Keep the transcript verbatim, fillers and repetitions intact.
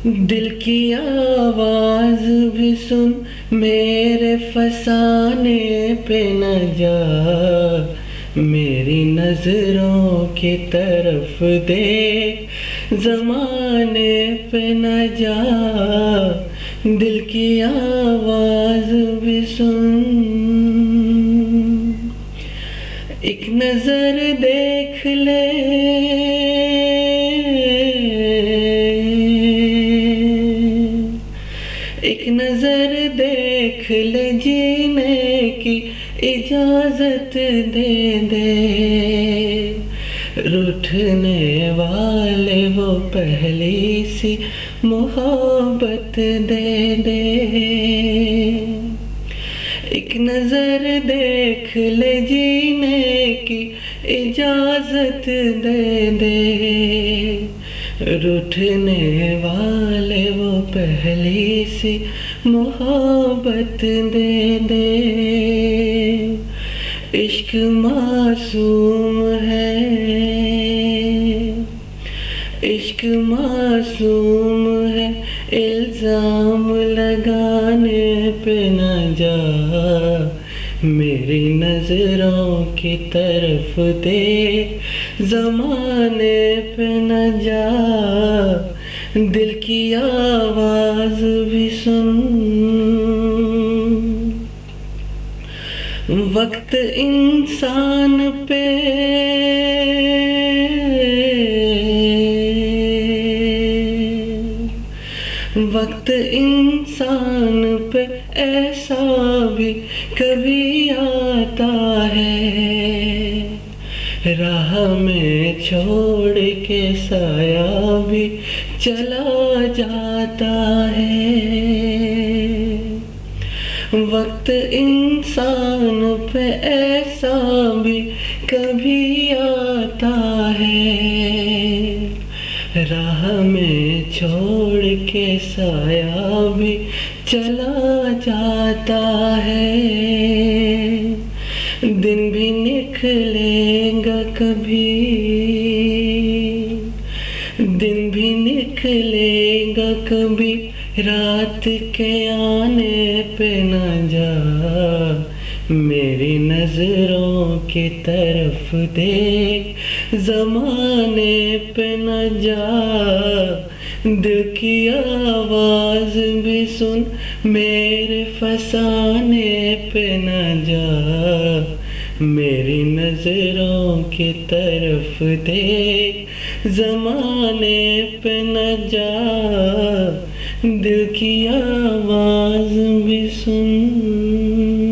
दिल की आवाज भी सुन, मेरे फसाने पे न जा। मेरी नजरों की तरफ देख, जमाने पे न जा। दिल की आवाज भी सुन, एक नजर देख ले। एक नजर देख ले, जीने की इजाजत दे दे। रूठने वाले वो पहली सी मोहब्बत दे दे। एक नजर देख ले, जीने की इजाजत दे दे। रूठने वाले वो पहली सी मोहब्बत दे दे। इश्क मासूम है, इश्क मासूम है, इल्जाम लगाने पे न जा। मेरी नजरों की तरफ देख, जमाने पे न जा। दिल की आवाज भी सुन, वक्त इंसान पे वक्त इंसान पे ऐसा भी कभी आता है। राह में छोड़ के साया भी चला जाता है। वक्त इंसान पे ऐसा भी कभी आता है। राह में छोड़ के साया भी चला जाता है। दिन भी निकलेगा कभी, दिन भी निकलेगा कभी, रात के आने पे न जा। मेरी नजरों की तरफ देख, जमाने पे न जा। दिल की आवाज भी सुन, मेरे फसाने पे न जा। मेरी नजरों की तरफ देख, जमाने पे न जा। दिल की आवाज भी सुन।